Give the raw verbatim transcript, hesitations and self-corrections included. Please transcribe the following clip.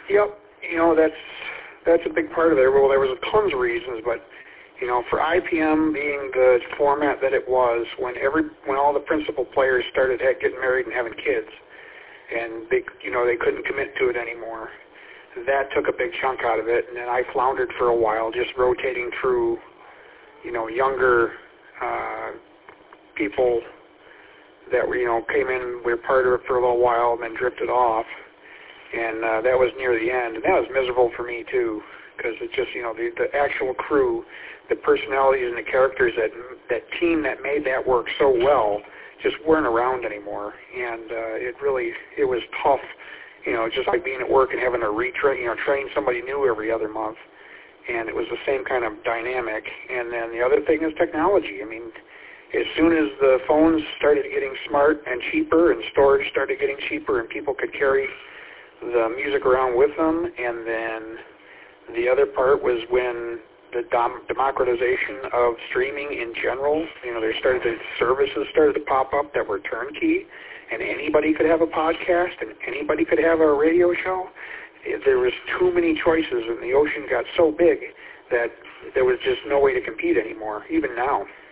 Yep. You know, that's that's a big part of it. Well, there was tons of reasons, but you know, for I P M being the format that it was, when every when all the principal players started getting married and having kids, and they you know they couldn't commit to it anymore, that took a big chunk out of it. And then I floundered for a while, just rotating through, you know, younger uh, people that were, you know, came in, we were part of it for a little while, and then drifted off. And uh, that was near the end, and that was miserable for me too, because it just, you know, the, the actual crew, the personalities and the characters, that that team that made that work so well, just weren't around anymore. And uh, it really, it was tough, you know, just like being at work and having to retrain, you know, train somebody new every other month. And it was the same kind of dynamic. And then the other thing is technology. I mean, as soon as the phones started getting smart and cheaper, and storage started getting cheaper, and people could carry the music around with them, and then the other part was when the dom- democratization of streaming in general, you know, there started to, services started to pop up that were turnkey, and anybody could have a podcast, and anybody could have a radio show. There was too many choices, and the ocean got so big that there was just no way to compete anymore, even now.